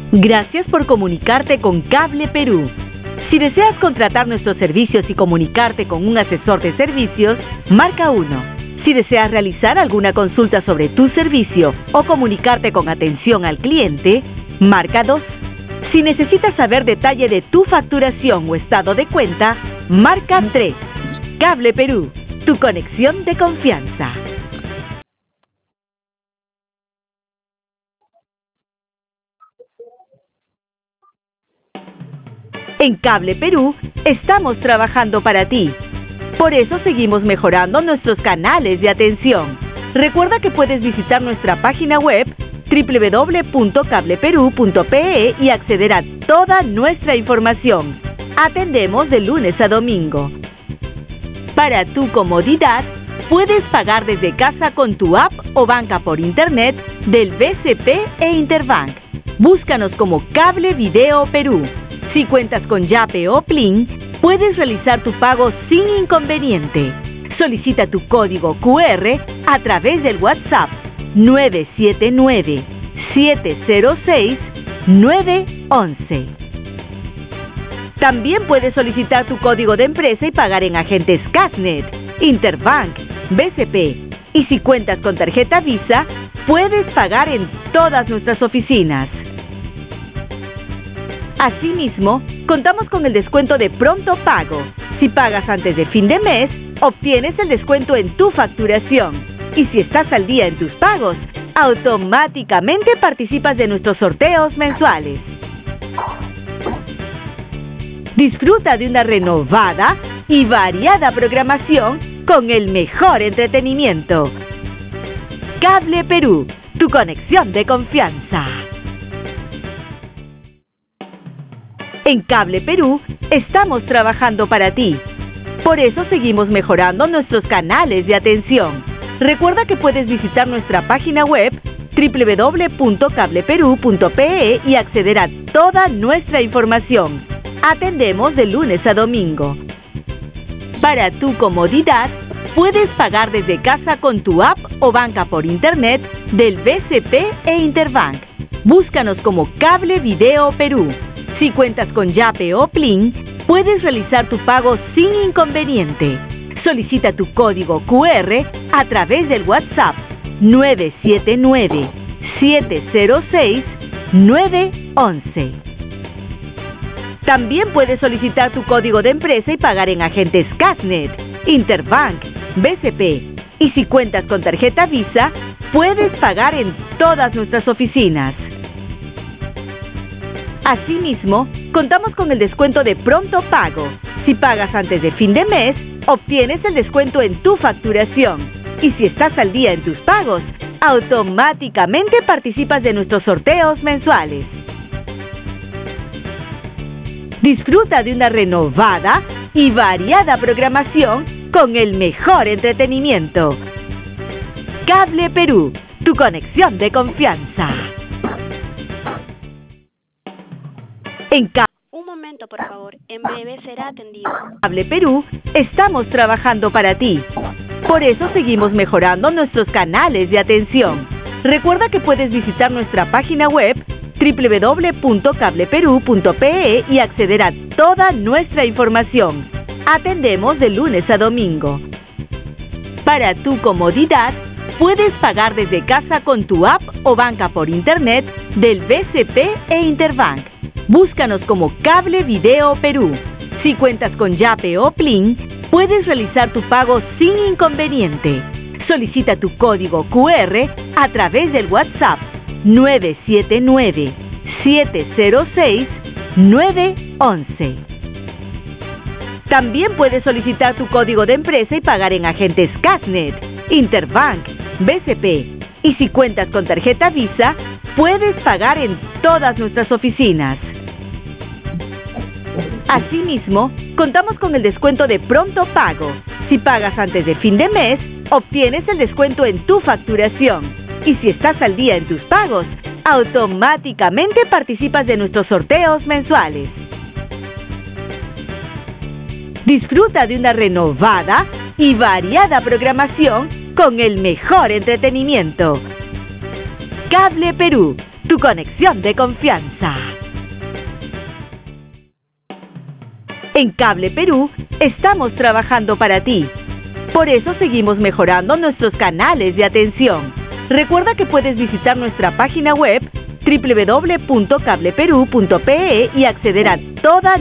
Gracias por comunicarte con Cable Perú. Si deseas contratar nuestros servicios y comunicarte con un asesor de servicios, marca 1. Si deseas realizar alguna consulta sobre tu servicio o comunicarte con atención al cliente, marca 2. Si necesitas saber detalle de tu facturación o estado de cuenta, marca 3. Cable Perú, tu conexión de confianza. En Cable Perú estamos trabajando para ti. Por eso seguimos mejorando nuestros canales de atención. Recuerda que puedes visitar nuestra página web www.cableperu.pe y acceder a toda nuestra información. Atendemos de lunes a domingo. Para tu comodidad, puedes pagar desde casa con tu app o banca por internet del BCP e Interbank. Búscanos como Cable Video Perú. Si cuentas con Yape o Plin, puedes realizar tu pago sin inconveniente. Solicita tu código QR a través del WhatsApp 979-706-911. También puedes solicitar tu código de empresa y pagar en agentes Casnet, Interbank, BCP. Y si cuentas con tarjeta Visa, puedes pagar en todas nuestras oficinas. Asimismo, contamos con el descuento de pronto pago. Si pagas antes de fin de mes, obtienes el descuento en tu facturación. Y si estás al día en tus pagos, automáticamente participas de nuestros sorteos mensuales. Disfruta de una renovada y variada programación con el mejor entretenimiento. Cable Perú, tu conexión de confianza. En Cable Perú estamos trabajando para ti. Por eso seguimos mejorando nuestros canales de atención. Recuerda que puedes visitar nuestra página web www.cableperu.pe y acceder a toda nuestra información. Atendemos de lunes a domingo. Para tu comodidad, puedes pagar desde casa con tu app o banca por internet del BCP e Interbank. Búscanos como Cable Video Perú. Si cuentas con Yape o Plin, puedes realizar tu pago sin inconveniente. Solicita tu código QR a través del WhatsApp 979-706-911. También puedes solicitar tu código de empresa y pagar en agentes Casnet, Interbank, BCP. Y si cuentas con tarjeta Visa, puedes pagar en todas nuestras oficinas. Asimismo, contamos con el descuento de pronto pago. Si pagas antes de fin de mes, obtienes el descuento en tu facturación. Y si estás al día en tus pagos, automáticamente participas de nuestros sorteos mensuales. Disfruta de una renovada y variada programación con el mejor entretenimiento. Cable Perú, tu conexión de confianza. Un momento, por favor. En breve será atendido. Cable Perú, estamos trabajando para ti. Por eso seguimos mejorando nuestros canales de atención. Recuerda que puedes visitar nuestra página web www.cableperu.pe y acceder a toda nuestra información. Atendemos de lunes a domingo. Para tu comodidad, puedes pagar desde casa con tu app o banca por internet del BCP e Interbank. Búscanos como Cable Video Perú. Si cuentas con Yape o Plin, puedes realizar tu pago sin inconveniente. Solicita tu código QR a través del WhatsApp 979-706-911. También puedes solicitar tu código de empresa y pagar en agentes Casnet, Interbank, BCP. Y si cuentas con tarjeta Visa, puedes pagar en todas nuestras oficinas. Asimismo, contamos con el descuento de pronto pago. Si pagas antes de fin de mes, obtienes el descuento en tu facturación. Y si estás al día en tus pagos, automáticamente participas de nuestros sorteos mensuales. Disfruta de una renovada y variada programación con el mejor entretenimiento. Cable Perú, tu conexión de confianza. En Cable Perú estamos trabajando para ti. Por eso seguimos mejorando nuestros canales de atención. Recuerda que puedes visitar nuestra página web www.cableperú.pe y acceder a toda